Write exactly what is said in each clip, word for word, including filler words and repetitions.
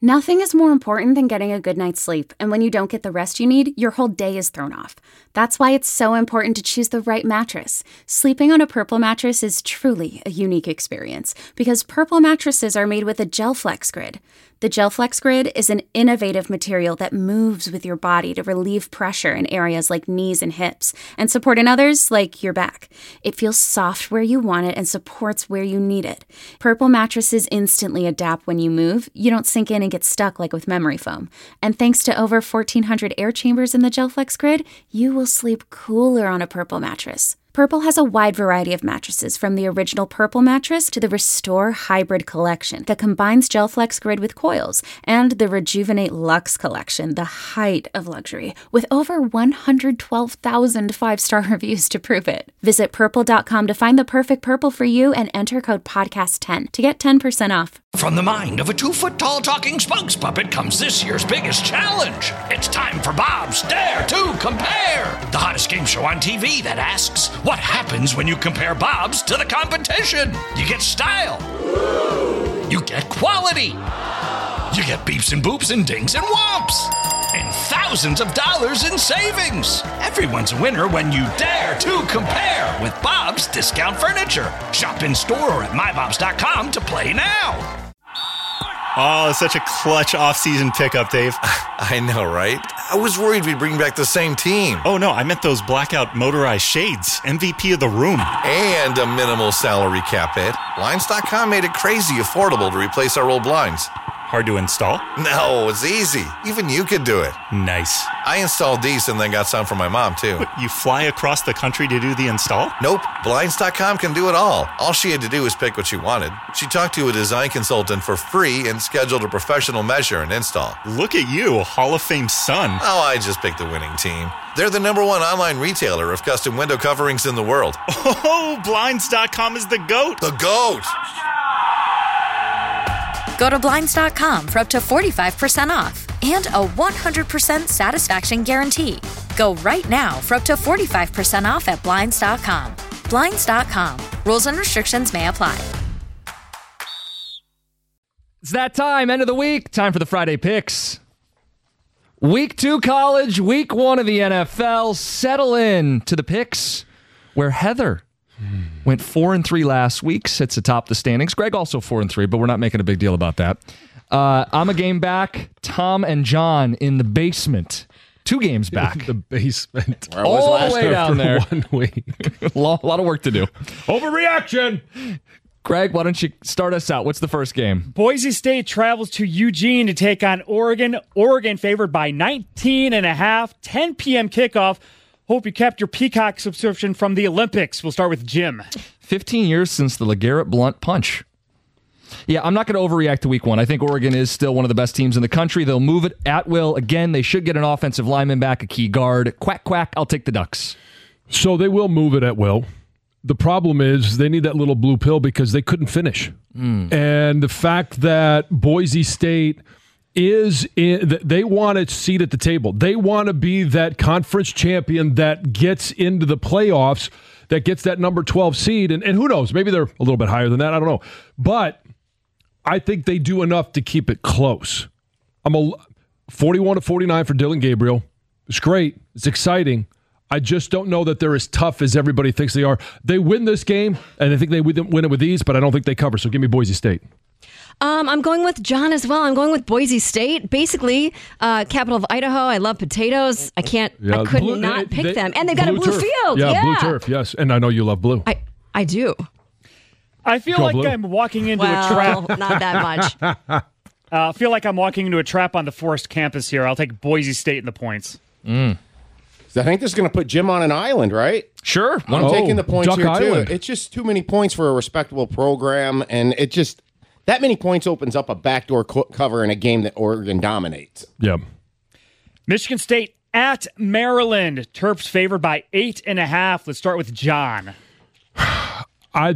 Nothing is more important than getting a good night's sleep, and when you don't get the rest you need, your whole day is thrown off. That's why it's so important to choose the right mattress. Sleeping on a Purple mattress is truly a unique experience, because Purple mattresses are made with a GelFlex Grid. The GelFlex Grid is an innovative material that moves with your body to relieve pressure in areas like knees and hips, and support in others like your back. It feels soft where you want it and supports where you need it. Purple mattresses instantly adapt when you move. You don't sink in and get stuck like with memory foam. And thanks to over fourteen hundred air chambers in the GelFlex Grid, you will sleep cooler on a Purple mattress. Purple has a wide variety of mattresses, from the original Purple mattress to the Restore Hybrid collection that combines GelFlex Grid with coils, and the Rejuvenate Luxe collection, the height of luxury, with over one hundred twelve thousand five-star reviews to prove it. Visit purple dot com to find the perfect Purple for you and enter code podcast ten to get ten percent off. From the mind of a two-foot-tall talking spokes puppet comes this year's biggest challenge. It's time for Bob's Dare to Compare, the hottest game show on T V that asks, what happens when you compare Bob's to the competition? You get style. You get quality. You get beeps and boops and dings and whomps. And thousands of dollars in savings. Everyone's a winner when you dare to compare with Bob's Discount Furniture. Shop in store or at my bobs dot com to play now. Oh, such a clutch off-season pickup, Dave. I know, right? I was worried we'd bring back the same team. Oh, no, I meant those blackout motorized shades. M V P of the room. And a minimal salary cap hit. Blinds dot com made it crazy affordable to replace our old blinds. Hard to install? No, it's easy. Even you could do it. Nice. I installed these and then got some for my mom, too. What, you fly across the country to do the install? Nope. Blinds dot com can do it all. All she had to do was pick what she wanted. She talked to a design consultant for free and scheduled a professional measure and install. Look at you, Hall of Fame son. Oh, I just picked the winning team. They're the number one online retailer of custom window coverings in the world. Oh, Blinds dot com is the GOAT. The GOAT! Go to Blinds dot com for up to forty-five percent off and a one hundred percent satisfaction guarantee. Go right now for up to forty-five percent off at Blinds dot com. Blinds dot com. Rules and restrictions may apply. It's that time, end of the week. Time for the Friday picks. Week two college, week one of the N F L. Settle in to the picks where Heather went four and three last week, sits atop the standings. Greg also four and three, but we're not making a big deal about that. Uh, I'm a game back. Tom and John in the basement. Two games back. The basement. Where was All the way down there. One week. a, lot, a lot of work to do. Overreaction. Greg, why don't you start us out? What's the first game? Boise State travels to Eugene to take on Oregon. Oregon favored by nineteen and a half. ten p.m. kickoff. Hope you kept your Peacock subscription from the Olympics. We'll start with Jim. fifteen years since the LeGarrette Blunt punch. Yeah, I'm not going to overreact to week one. I think Oregon is still one of the best teams in the country. They'll move it at will. Again, they should get an offensive lineman back, a key guard. Quack, quack, I'll take the Ducks. So they will move it at will. The problem is they need that little blue pill because they couldn't finish. Mm. And the fact that Boise State is in, they want a seat at the table. They want to be that conference champion that gets into the playoffs, that gets that number twelve seed. And, and who knows, maybe they're a little bit higher than that. I don't know. But I think they do enough to keep it close. I'm a forty-one to forty-nine for Dylan Gabriel. It's great. It's exciting. I just don't know that they're as tough as everybody thinks they are. They win this game, and I think they win it with ease, but I don't think they cover. So give me Boise State. Um, I'm going with John as well. I'm going with Boise State. Basically, uh, capital of Idaho. I love potatoes. I can't. Yeah, I could blue, not they, pick they, them, and they've got blue a blue turf. field. Yeah, Yeah, blue turf. Yes, and I know you love blue. I I do. I feel Go like blue. I'm walking into Well, a trap. not that much. uh, I feel like I'm walking into a trap on the Forest campus here. I'll take Boise State in the points. Mm. I think this is going to put Jim on an island, right? Sure. I'm oh, taking the points Duck here, Island. too. It's just too many points for a respectable program, and it just, that many points opens up a backdoor co- cover in a game that Oregon dominates. Yeah. Michigan State at Maryland. Terps favored by eight and a half. Let's start with John. I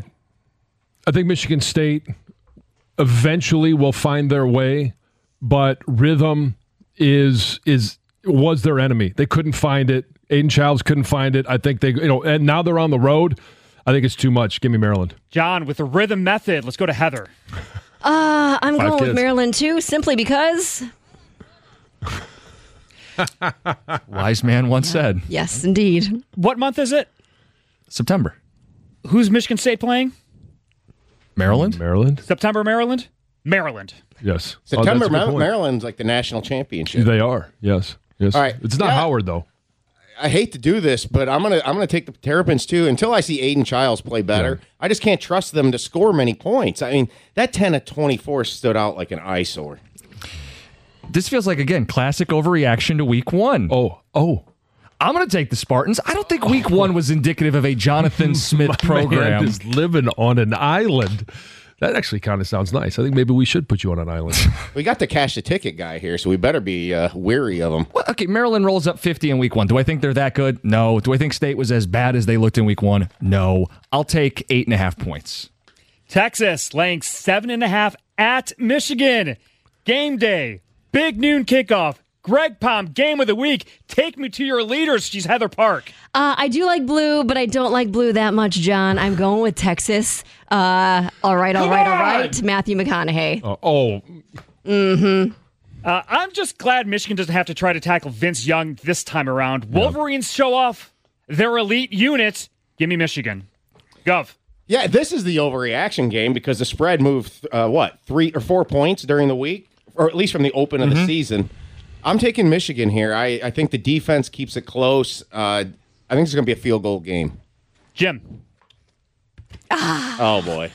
I think Michigan State eventually will find their way, but rhythm is is was their enemy. They couldn't find it. Aiden Childs couldn't find it. I think they, you know, and now they're on the road. I think it's too much. Give me Maryland. John, with the rhythm method, let's go to Heather. Uh, I'm Five going kids. with Maryland too, simply because. Wise man once said. Yes, indeed. What month is it? September. Who's Michigan State playing? Maryland? Maryland? September, Maryland? Maryland. Yes. September, Oh, that's a good Mar- point. Maryland's like the national championship. They are. Yes. Yes. All right. It's not Yeah. Howard, though. I hate to do this, but I'm gonna I'm gonna take the Terrapins too. Until I see Aiden Childs play better, Yeah. I just can't trust them to score many points. I mean, that ten to twenty-four stood out like an eyesore. This feels like, again, classic overreaction to week one. Oh, oh. I'm going to take the Spartans. I don't think week one was indicative of a Jonathan Smith My program. man is living on an island. That actually kind of sounds nice. I think maybe we should put you on an island. We got the cash the ticket guy here, so we better be uh, wary of him. Well, okay, Maryland rolls up fifty in week one. Do I think they're that good? No. Do I think State was as bad as they looked in week one? No. I'll take eight and a half points. Texas laying seven and a half at Michigan. Game day. Big noon kickoff. Greg Palm, game of the week. Take me to your leaders. She's Heather Park. Uh, I do like blue, but I don't like blue that much, John. I'm going with Texas. Uh, all right, all Come right, all on! right. Matthew McConaughey. Uh, oh, Mm-hmm. Uh, I'm just glad Michigan doesn't have to try to tackle Vince Young this time around. Wolverines show off their elite unit. Give me Michigan. Gov. Yeah, this is the overreaction game because the spread moved, uh, what, three or four points during the week, or at least from the open of the season. I'm taking Michigan here. I, I think the defense keeps it close. Uh, I think it's going to be a field goal game. Jim. Oh, boy.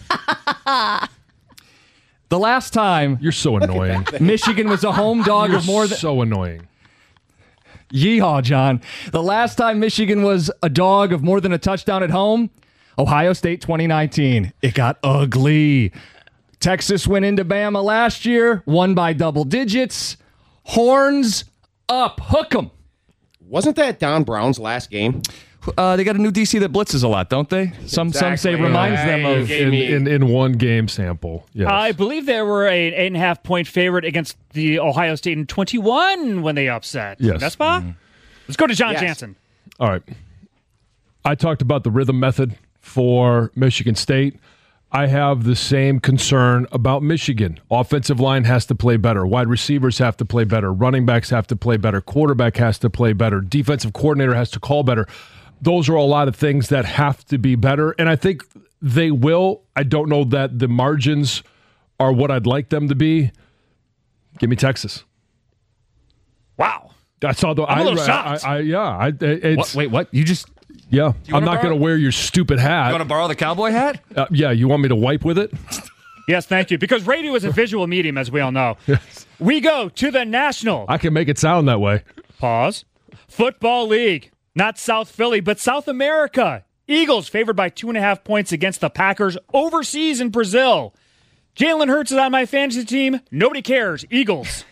The last time you're so annoying. Michigan was a home dog You're of more than... so annoying. Yeehaw, John. The last time Michigan was a dog of more than a touchdown at home, Ohio State twenty nineteen. It got ugly. Texas went into Bama last year, won by double digits. Horns up. Hook 'em. Wasn't that Don Brown's last game? Uh, they got a new D C that blitzes a lot, don't they? Some some say Exactly. reminds Yeah, them you of... gave In, me- in, in one game sample. Yes. I believe they were an eight and a half point favorite against the Ohio State in twenty-one when they upset. Yes. That's Bob? Let's go to John Yes. Jansen. All right. I talked about the rhythm method for Michigan State. I have the same concern about Michigan. Offensive line has to play better. Wide receivers have to play better. Running backs have to play better. Quarterback has to play better. Defensive coordinator has to call better. Those are a lot of things that have to be better, and I think they will. I don't know that the margins are what I'd like them to be. Give me Texas. Wow. That's all. The, I'm a I, little I, shocked. I, I, yeah, I, it's, What? Wait, what? You just... yeah. I'm wanna not borrow- going to wear your stupid hat. You want to borrow the cowboy hat? Uh, yeah, you want me to wipe with it? Yes, thank you. Because radio is a visual medium, as we all know. We go to the National. I can make it sound that way. Pause. Football League. Not South Philly, but South America. Eagles favored by two and a half points against the Packers overseas in Brazil. Jalen Hurts is on my fantasy team. Nobody cares. Eagles.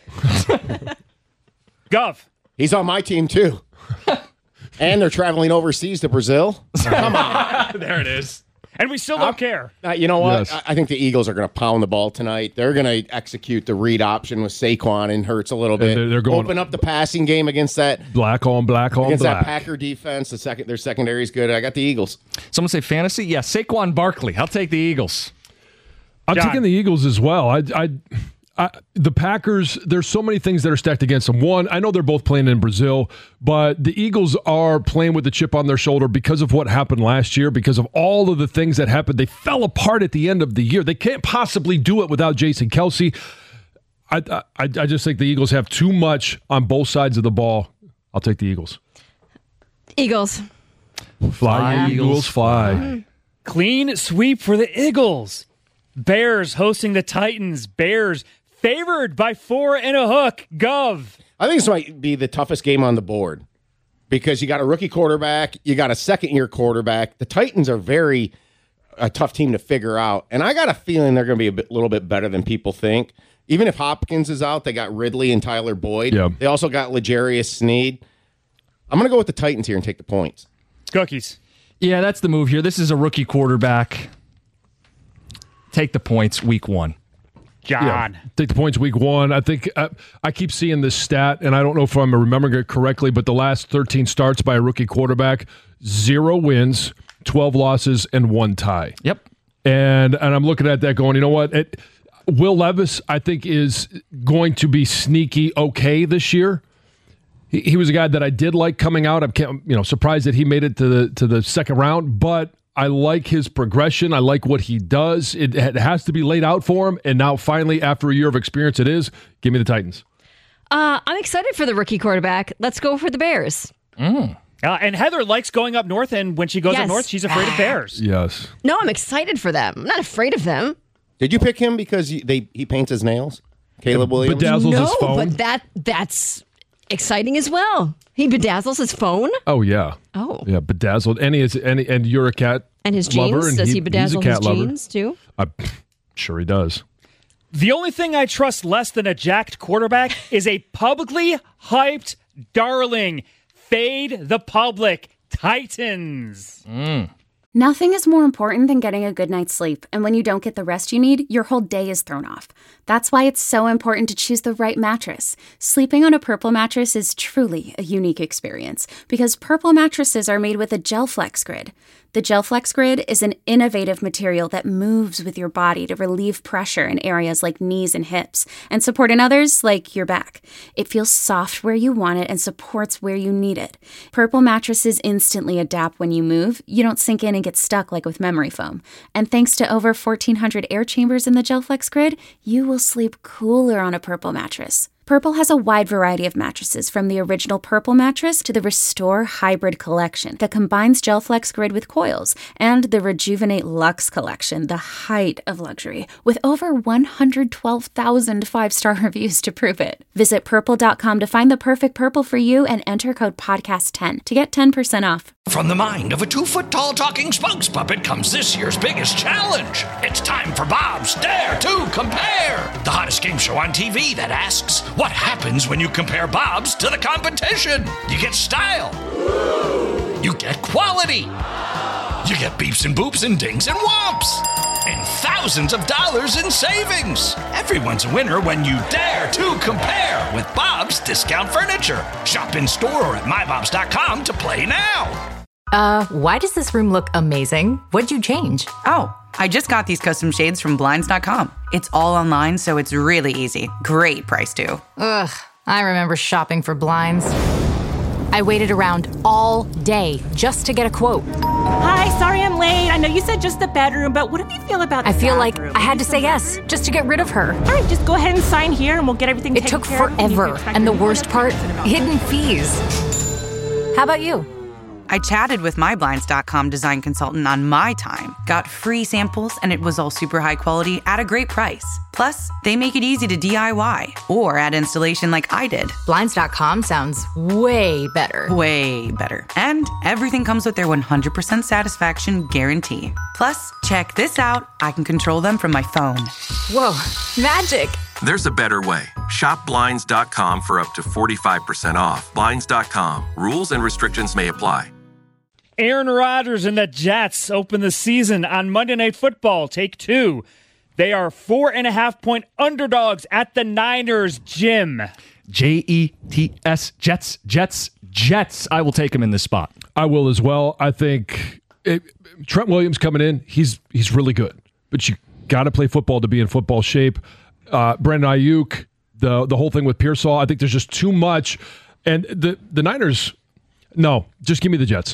Gov. He's on my team, too. And they're traveling overseas to Brazil. Come on. There it is. And we still don't care. Uh, you know what? Yes. I, I think the Eagles are going to pound the ball tonight. They're going to execute the read option with Saquon and Hurts a little bit. they're- they're going- Open up the passing game against that Black on black on against that black. Packer defense. The second, their secondary is good. I got the Eagles. Someone say fantasy? Yeah, Saquon Barkley. I'll take the Eagles. I'm John. taking the Eagles as well. I, I, I, the Packers, there's so many things that are stacked against them. One, I know they're both playing in Brazil, but the Eagles are playing with the chip on their shoulder because of what happened last year, because of all of the things that happened. They fell apart at the end of the year. They can't possibly do it without Jason Kelsey. I, I, I just think the Eagles have too much on both sides of the ball. I'll take the Eagles. Eagles. Fly, Fly, Eagles, Eagles, fly. Clean sweep for the Eagles. Bears hosting the Titans. Bears favored by four and a hook. Gov. I think this might be the toughest game on the board because you got a rookie quarterback, you got a second-year quarterback. The Titans are very a tough team to figure out, and I got a feeling they're going to be a bit, little bit better than people think. Even if Hopkins is out, they got Ridley and Tyler Boyd. Yeah. They also got L'Jarius Sneed. I'm going to go with the Titans here and take the points. Cookies. Yeah, that's the move here. This is a rookie quarterback. Take the points week one. John. Yeah, take the points week one. I think uh, I keep seeing this stat, and I don't know if I'm remembering it correctly, but the last thirteen starts by a rookie quarterback, zero wins, twelve losses, and one tie. Yep. And and I'm looking at that going, you know what? It, Will Levis, I think, is going to be sneaky okay this year. He, he was a guy that I did like coming out. I'm you know surprised that he made it to the to the second round, but I like his progression. I like what he does. It, it has to be laid out for him, and now finally, after a year of experience, it is. Give me the Titans. Uh, I'm excited for the rookie quarterback. Let's go for the Bears. Mm. Uh, and Heather likes going up north, and when she goes Yes. up north, she's afraid of bears. Yes. No, I'm excited for them. I'm not afraid of them. Did you pick him because he, they he paints his nails? Caleb Williams? Bedazzles no, his phone. but that that's exciting as well. He bedazzles his phone. Oh, yeah. Oh. Yeah, bedazzled. And, he is, and, and you're a cat And his lover, jeans. and Does he, he- he's a bedazzle cat his lover. jeans too? I'm sure he does. The only thing I trust less than a jacked quarterback is a publicly hyped darling. Fade the public. Titans. Nothing is more important than getting a good night's sleep, and when you don't get the rest you need, your whole day is thrown off. That's why it's so important to choose the right mattress. Sleeping on a Purple mattress is truly a unique experience because Purple mattresses are made with a GelFlex grid. The GelFlex grid is an innovative material that moves with your body to relieve pressure in areas like knees and hips and support in others like your back. It feels soft where you want it and supports where you need it. Purple mattresses instantly adapt when you move. You don't sink in and get stuck like with memory foam. And thanks to over fourteen hundred air chambers in the GelFlex grid, you will sleep cooler on a Purple mattress. Purple has a wide variety of mattresses, from the original Purple mattress to the Restore Hybrid collection that combines GelFlex grid with coils, and the Rejuvenate Luxe collection, the height of luxury, with over one hundred twelve thousand five-star reviews to prove it. Visit purple dot com to find the perfect Purple for you and enter code podcast ten to get ten percent off. From the mind of a two-foot-tall talking spokes puppet comes this year's biggest challenge. It's time for Bob's Dare to Compare, the hottest game show on T V that asks, what happens when you compare Bob's to the competition? You get style. You get quality. You get beeps and boops and dings and whomps. And thousands of dollars in savings. Everyone's a winner when you dare to compare with Bob's Discount Furniture. Shop in store or at my bobs dot com to play now. Uh, why does this room look amazing? What'd you change? Oh, I just got these custom shades from blinds dot com. It's all online, so it's really easy. Great price, too. Ugh, I remember shopping for blinds. I waited around all day just to get a quote. Hi, sorry I'm late. I know you said just the bedroom, but what do you feel about the I feel bathroom? like I had to say yes just to get rid of her. All right, just go ahead and sign here and we'll get everything It taken took care of. You forever, can track and the your worst part, hidden fees. How about you? I chatted with my blinds dot com design consultant on my time, got free samples, and it was all super high quality at a great price. Plus, they make it easy to D I Y or add installation like I did. blinds dot com sounds way better. Way better. And everything comes with their one hundred percent satisfaction guarantee. Plus, check this out. I can control them from my phone. Whoa, magic. There's a better way. Shop blinds dot com for up to forty-five percent off. blinds dot com. Rules and restrictions may apply. Aaron Rodgers and the Jets open the season on Monday Night Football. Take two. They are four and a half point underdogs at the Niners gym. J E T S, Jets, Jets, Jets. I will take him in this spot. I will as well. I think it, Trent Williams coming in, he's he's really good. But you got to play football to be in football shape. Uh, Brandon Ayuk, the the whole thing with Pearsall, I think there's just too much. And the, the Niners, no, just give me the Jets.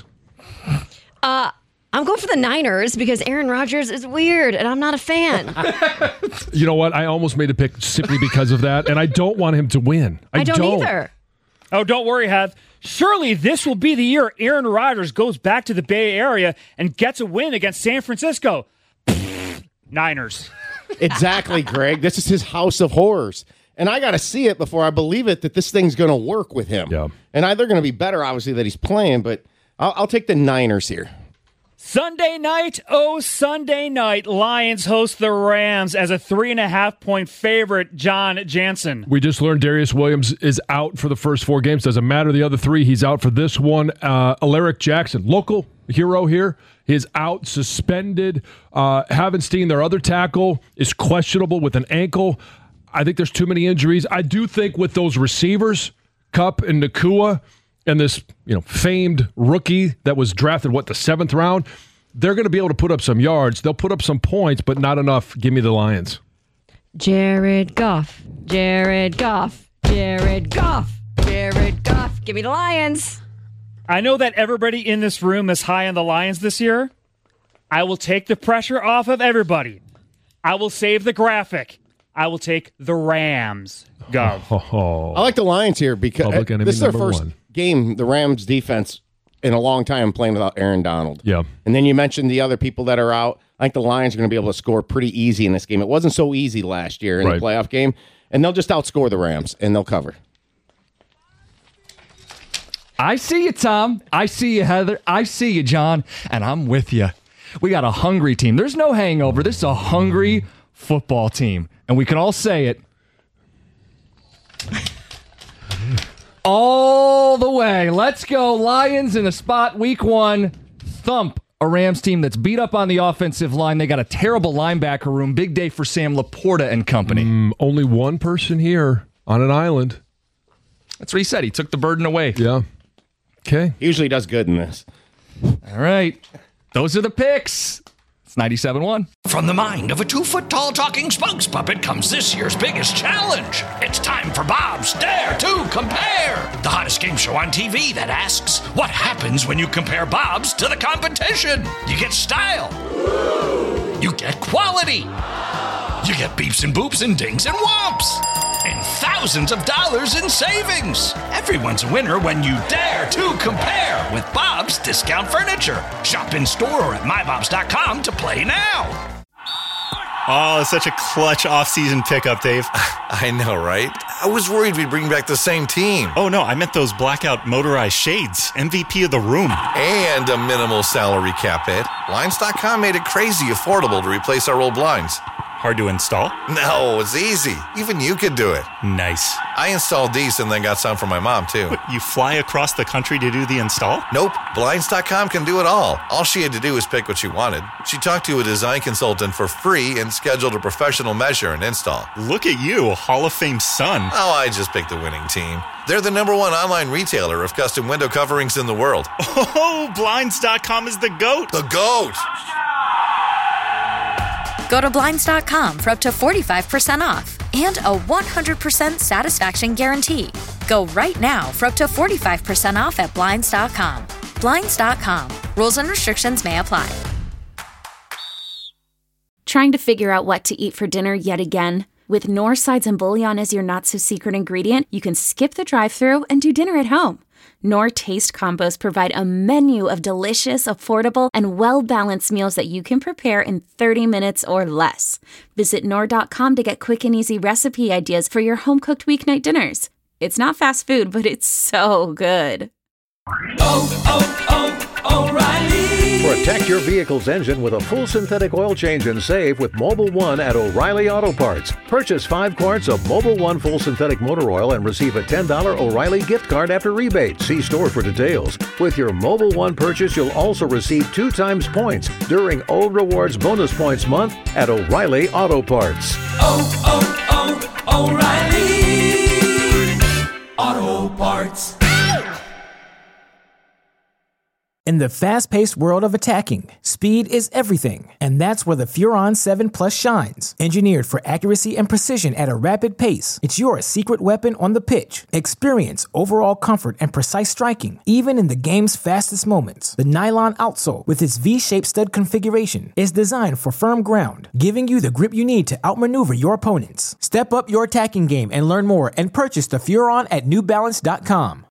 Uh, I'm going for the Niners because Aaron Rodgers is weird and I'm not a fan. You know what? I almost made a pick simply because of that, and I don't want him to win. I, I don't, don't either. Oh, don't worry, Heath. Surely this will be the year Aaron Rodgers goes back to the Bay Area and gets a win against San Francisco. Niners. Exactly, Greg. This is his house of horrors. And I got to see it before I believe it that this thing's going to work with him. Yeah. And I, they're going to be better, obviously, that he's playing, but I'll, I'll take the Niners here. Sunday night, oh, Sunday night, Lions host the Rams as a three and a half point favorite, John Jansen. We just learned Darius Williams is out for the first four games. Doesn't matter the other three. He's out for this one. Uh, Alaric Jackson, local hero here, is out, suspended. Uh, Havenstein, their other tackle, is questionable with an ankle. I think there's too many injuries. I do think with those receivers, Kupp and Nakua, and this, you know, famed rookie that was drafted, what, the seventh round, they're going to be able to put up some yards. They'll put up some points, but not enough. Give me the Lions. Jared Goff. Jared Goff. Jared Goff. Jared Goff. Give me the Lions. I know that everybody in this room is high on the Lions this year. I will take the pressure off of everybody. I will save the graphic. I will take the Rams. Gov. Oh, I like the Lions here because Public enemy this is their number first one. game, the Rams defense, in a long time playing without Aaron Donald. Yeah. And then you mentioned the other people that are out. I think the Lions are going to be able to score pretty easy in this game. It wasn't so easy last year in Right. the playoff game, and they'll just outscore the Rams, and they'll cover. I see you, Tom. I see you, Heather. I see you, John. And I'm with you. We got a hungry team. There's no hangover. This is a hungry football team. And we can all say it all the way. Let's go. Lions in a spot week one. Thump a Rams team that's beat up on the offensive line. They got a terrible linebacker room. Big day for Sam Laporta and company. Mm, only one person here on an island. That's what he said. He took the burden away. Yeah. Okay. He usually does good in this. All right. Those are the picks. It's ninety-seven one. From the mind of a two-foot-tall talking spokes puppet comes this year's biggest challenge. It's time for Bob's Dare to Compare, the hottest game show on T V that asks, what happens when you compare Bob's to the competition? You get style. You get quality. You get beeps and boops and dings and whomps. And thousands of dollars in savings. Everyone's a winner when you dare to compare with Bob's Discount Furniture. Shop in store or at my bobs dot com to play now. Oh, such a clutch off-season pickup, Dave. I know, right? I was worried we'd bring back the same team. Oh, no, I meant those blackout motorized shades. M V P of the room. And a minimal salary cap hit. Blinds dot com made it crazy affordable to replace our old blinds. Hard to install? No, it's easy. Even you could do it. Nice. I installed these and then got some for my mom, too. What, you fly across the country to do the install? Nope. Blinds dot com can do it all. All she had to do was pick what she wanted. She talked to a design consultant for free and scheduled a professional measure and install. Look at you, Hall of Fame son. Oh, I just picked the winning team. They're the number one online retailer of custom window coverings in the world. Oh, Blinds dot com is the GOAT. The GOAT! Go to Blinds dot com for up to forty-five percent off and a one hundred percent satisfaction guarantee. Go right now for up to forty-five percent off at Blinds dot com. Blinds dot com. Rules and restrictions may apply. Trying to figure out what to eat for dinner yet again? With Knorr sides and bouillon as your not-so-secret ingredient, you can skip the drive-thru and do dinner at home. Knorr Taste Combos provide a menu of delicious, affordable, and well-balanced meals that you can prepare in thirty minutes or less. Visit Knorr dot com to get quick and easy recipe ideas for your home-cooked weeknight dinners. It's not fast food, but it's so good. Oh, oh, oh, O'Reilly! Protect your vehicle's engine with a full synthetic oil change and save with Mobile One at O'Reilly Auto Parts. Purchase five quarts of Mobile One full synthetic motor oil and receive a ten dollars O'Reilly gift card after rebate. See store for details. With your Mobile One purchase, you'll also receive two times points during O Rewards Bonus Points Month at O'Reilly Auto Parts. Oh, oh, oh, O'Reilly Auto Parts. In the fast-paced world of attacking, speed is everything, and that's where the Furon seven Plus shines. Engineered for accuracy and precision at a rapid pace, it's your secret weapon on the pitch. Experience overall comfort and precise striking, even in the game's fastest moments. The nylon outsole, with its V-shaped stud configuration, is designed for firm ground, giving you the grip you need to outmaneuver your opponents. Step up your attacking game and learn more and purchase the Furon at New Balance dot com.